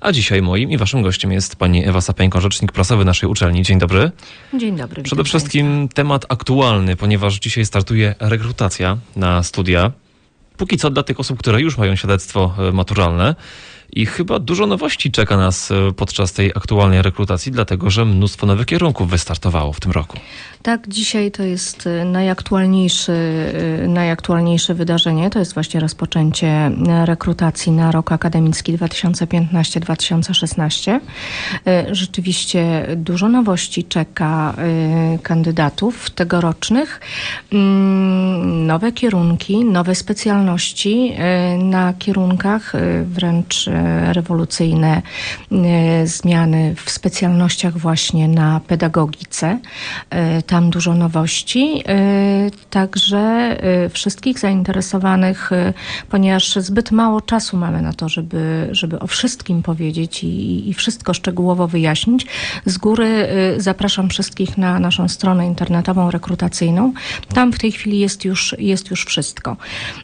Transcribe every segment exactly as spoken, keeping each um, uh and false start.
A dzisiaj moim i waszym gościem jest pani Ewa Sapeńko, rzecznik prasowy naszej uczelni. Dzień dobry. Dzień dobry. Przede wszystkim państwa. Temat aktualny, ponieważ dzisiaj startuje rekrutacja na studia. Póki co dla tych osób, które już mają świadectwo maturalne. I chyba dużo nowości czeka nas podczas tej aktualnej rekrutacji, dlatego że mnóstwo nowych kierunków wystartowało w tym roku. Tak, dzisiaj to jest najaktualniejszy, najaktualniejsze wydarzenie. To jest właśnie rozpoczęcie rekrutacji na rok akademicki dwa tysiące piętnasty dwa tysiące szesnasty. Rzeczywiście dużo nowości czeka kandydatów tegorocznych. Nowe kierunki, nowe specjalności na kierunkach, wręcz rewolucyjne zmiany w specjalnościach właśnie na pedagogice. Tam dużo nowości, także wszystkich zainteresowanych, ponieważ zbyt mało czasu mamy na to, żeby, żeby o wszystkim powiedzieć i, i wszystko szczegółowo wyjaśnić. Z góry zapraszam wszystkich na naszą stronę internetową rekrutacyjną. Tam w tej chwili jest już, jest już wszystko.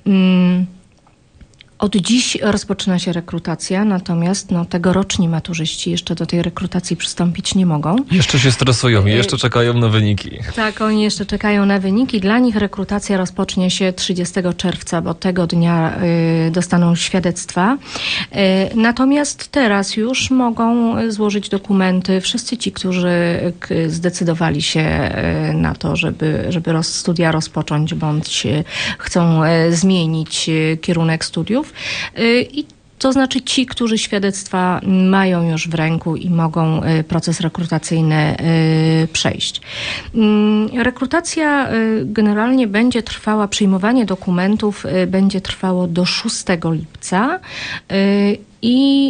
Od dziś rozpoczyna się rekrutacja, natomiast no, tegoroczni maturzyści jeszcze do tej rekrutacji przystąpić nie mogą. Jeszcze się stresują i jeszcze czekają na wyniki. Tak, oni jeszcze czekają na wyniki. Dla nich rekrutacja rozpocznie się trzydziestego czerwca, bo tego dnia y, dostaną świadectwa. Y, natomiast teraz już mogą złożyć dokumenty wszyscy ci, którzy k, zdecydowali się y, na to, żeby, żeby roz, studia rozpocząć, bądź y, chcą y, zmienić y, kierunek studiów. I to znaczy ci, którzy świadectwa mają już w ręku i mogą proces rekrutacyjny przejść. Rekrutacja generalnie będzie trwała, przyjmowanie dokumentów będzie trwało do szóstego lipca i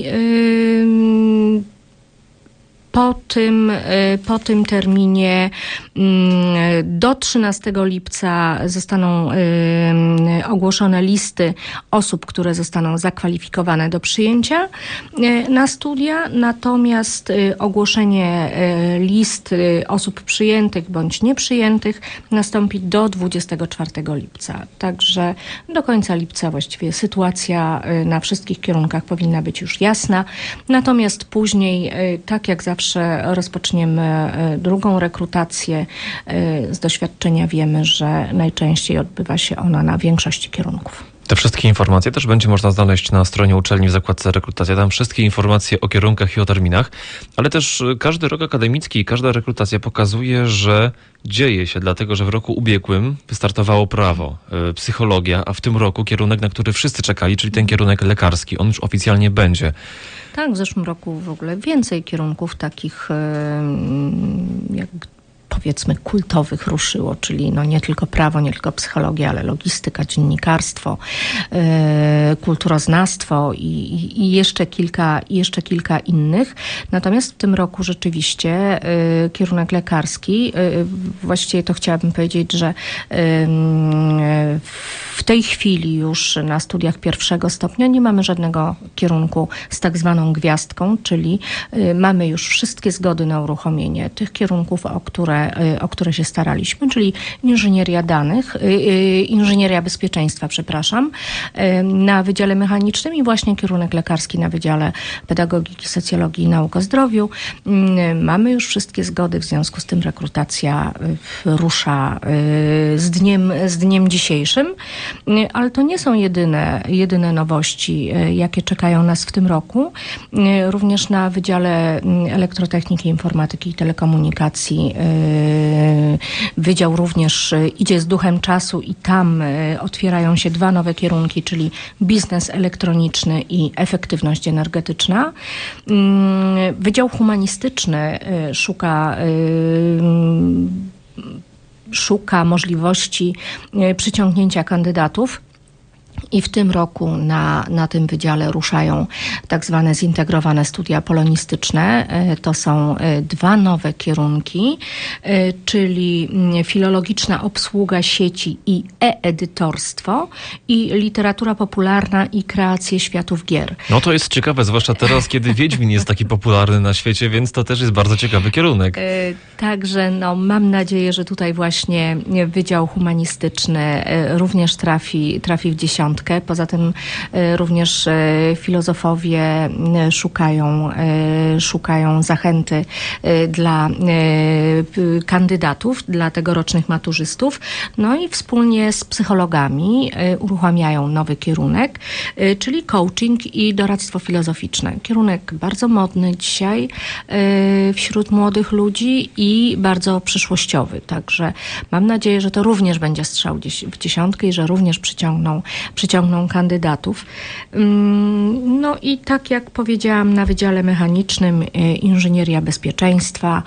Po tym, po tym terminie do trzynastego lipca zostaną ogłoszone listy osób, które zostaną zakwalifikowane do przyjęcia na studia, natomiast ogłoszenie list osób przyjętych bądź nieprzyjętych nastąpi do dwudziestego czwartego lipca. Także do końca lipca właściwie sytuacja na wszystkich kierunkach powinna być już jasna, natomiast później, tak jak zawsze, rozpoczniemy drugą rekrutację. Z doświadczenia wiemy, że najczęściej odbywa się ona na większości kierunków. Te wszystkie informacje też będzie można znaleźć na stronie uczelni w zakładce rekrutacja. Tam wszystkie informacje o kierunkach i o terminach, ale też każdy rok akademicki i każda rekrutacja pokazuje, że dzieje się, dlatego że w roku ubiegłym wystartowało prawo, psychologia, a w tym roku kierunek, na który wszyscy czekali, czyli ten kierunek lekarski, on już oficjalnie będzie. Tak, w zeszłym roku w ogóle więcej kierunków takich jak powiedzmy kultowych ruszyło, czyli no nie tylko prawo, nie tylko psychologia, ale logistyka, dziennikarstwo, yy, kulturoznawstwo i, i, i jeszcze kilka, i jeszcze kilka innych. Natomiast w tym roku rzeczywiście yy, kierunek lekarski, yy, właściwie to chciałabym powiedzieć, że yy, w tej chwili już na studiach pierwszego stopnia nie mamy żadnego kierunku z tak zwaną gwiazdką, czyli yy, mamy już wszystkie zgody na uruchomienie tych kierunków, o które o które się staraliśmy, czyli inżynieria danych, inżynieria bezpieczeństwa, przepraszam, na Wydziale Mechanicznym i właśnie kierunek lekarski na Wydziale Pedagogiki, Socjologii i Nauk o Zdrowiu. Mamy już wszystkie zgody, w związku z tym rekrutacja rusza z dniem, z dniem dzisiejszym, ale to nie są jedyne, jedyne nowości, jakie czekają nas w tym roku. Również na Wydziale Elektrotechniki, Informatyki i Telekomunikacji Wydział również idzie z duchem czasu i tam otwierają się dwa nowe kierunki, czyli biznes elektroniczny i efektywność energetyczna. Wydział Humanistyczny szuka szuka możliwości przyciągnięcia kandydatów. I w tym roku na, na tym wydziale ruszają tak zwane zintegrowane studia polonistyczne. To są dwa nowe kierunki, czyli filologiczna obsługa sieci i e-edytorstwo i literatura popularna i kreacje światów gier. No to jest ciekawe, zwłaszcza teraz, kiedy Wiedźmin jest taki popularny na świecie, więc to też jest bardzo ciekawy kierunek. Także no, mam nadzieję, że tutaj właśnie Wydział Humanistyczny również trafi, trafi w dziesiątkę. dziesiątkę. Poza tym również filozofowie szukają, szukają zachęty dla kandydatów, dla tegorocznych maturzystów. No i wspólnie z psychologami uruchamiają nowy kierunek, czyli coaching i doradztwo filozoficzne. Kierunek bardzo modny dzisiaj wśród młodych ludzi i bardzo przyszłościowy. Także mam nadzieję, że to również będzie strzał w dziesiątkę i że również przyciągną, przyciągną kandydatów. No i tak jak powiedziałam, na Wydziale Mechanicznym inżynieria bezpieczeństwa,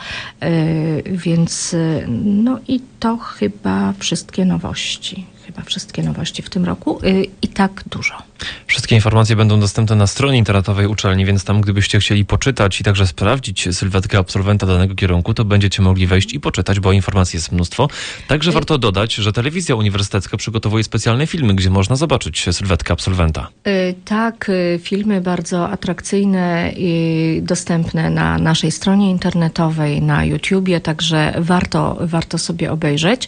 więc no i to chyba wszystkie nowości. Chyba wszystkie nowości w tym roku i tak dużo. Wszystkie informacje będą dostępne na stronie internetowej uczelni, więc tam gdybyście chcieli poczytać i także sprawdzić sylwetkę absolwenta danego kierunku, to będziecie mogli wejść i poczytać, bo informacji jest mnóstwo. Także warto dodać, że telewizja uniwersytecka przygotowuje specjalne filmy, gdzie można zobaczyć sylwetkę absolwenta. Tak, filmy bardzo atrakcyjne i dostępne na naszej stronie internetowej, na YouTubie, także warto, warto sobie obejrzeć,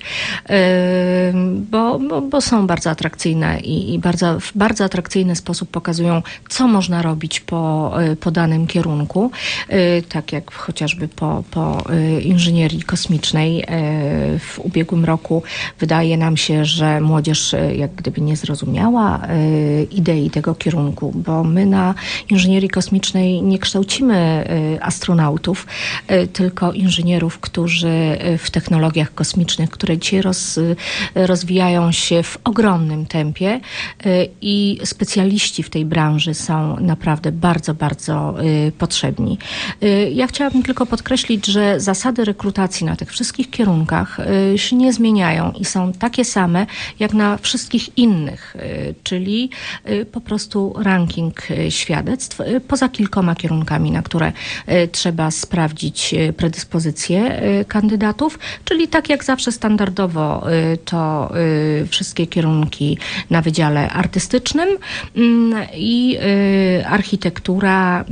bo, bo, bo są bardzo atrakcyjne i, i bardzo, w bardzo atrakcyjny sposób pokazują, co można robić po, po danym kierunku, tak jak chociażby po, po inżynierii kosmicznej. W ubiegłym roku wydaje nam się, że młodzież jak gdyby nie zrozumiała idei tego kierunku, bo my na inżynierii kosmicznej nie kształcimy astronautów, tylko inżynierów, którzy w technologiach kosmicznych, które dzisiaj roz, rozwijają się w ogromnym tempie i specjaliści w tej branży są naprawdę bardzo, bardzo y, potrzebni. Y, ja chciałabym tylko podkreślić, że zasady rekrutacji na tych wszystkich kierunkach y, się nie zmieniają i są takie same jak na wszystkich innych, y, czyli y, po prostu ranking y, świadectw, y, poza kilkoma kierunkami, na które y, trzeba sprawdzić y, predyspozycje y, kandydatów, czyli tak jak zawsze standardowo y, to y, wszystkie kierunki na Wydziale Artystycznym i y, architektura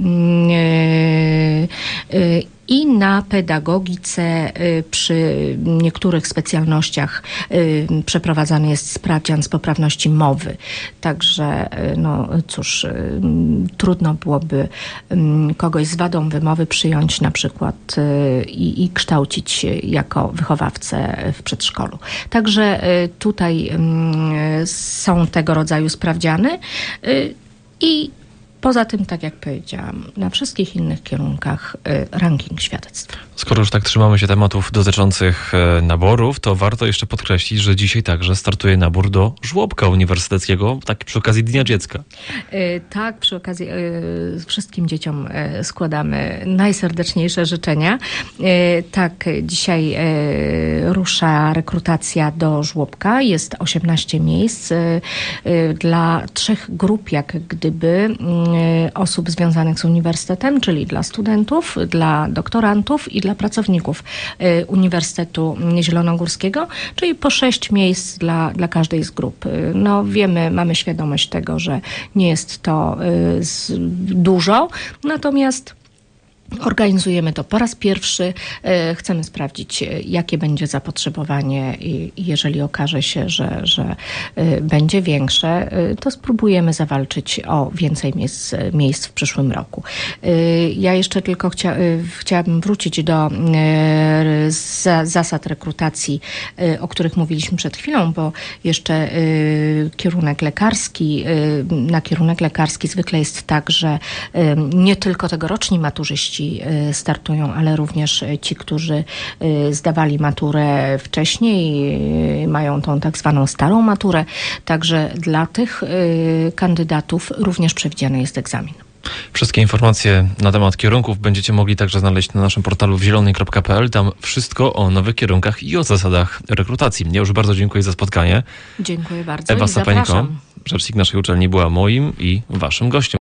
y, y, i na pedagogice przy niektórych specjalnościach przeprowadzany jest sprawdzian z poprawności mowy. Także no cóż, trudno byłoby kogoś z wadą wymowy przyjąć na przykład i, i kształcić jako wychowawcę w przedszkolu. Także tutaj są tego rodzaju sprawdziany i poza tym, tak jak powiedziałam, na wszystkich innych kierunkach ranking świadectw. Skoro już tak trzymamy się tematów dotyczących naborów, to warto jeszcze podkreślić, że dzisiaj także startuje nabór do żłobka uniwersyteckiego, tak przy okazji Dnia Dziecka. Tak, przy okazji wszystkim dzieciom składamy najserdeczniejsze życzenia. Tak, dzisiaj rusza rekrutacja do żłobka. Jest osiemnaście miejsc dla trzech grup, jak gdyby osób związanych z uniwersytetem, czyli dla studentów, dla doktorantów i dla pracowników Uniwersytetu Zielonogórskiego, czyli po sześć miejsc dla, dla każdej z grup. No wiemy, mamy świadomość tego, że nie jest to dużo, natomiast organizujemy to po raz pierwszy. Chcemy sprawdzić, jakie będzie zapotrzebowanie i jeżeli okaże się, że, że będzie większe, to spróbujemy zawalczyć o więcej miejsc, miejsc w przyszłym roku. Ja jeszcze tylko chcia, chciałabym wrócić do zasad rekrutacji, o których mówiliśmy przed chwilą, bo jeszcze kierunek lekarski, na kierunek lekarski zwykle jest tak, że nie tylko tegoroczni maturzyści startują, ale również ci, którzy zdawali maturę wcześniej, mają tą tak zwaną starą maturę. Także dla tych kandydatów również przewidziany jest egzamin. Wszystkie informacje na temat kierunków będziecie mogli także znaleźć na naszym portalu w zielonej kropka p l. Tam wszystko o nowych kierunkach i o zasadach rekrutacji. Ja już bardzo dziękuję za spotkanie. Dziękuję bardzo. Ewa i Sapeńko, zapraszam. rzecznik naszej uczelni, była moim i waszym gościem.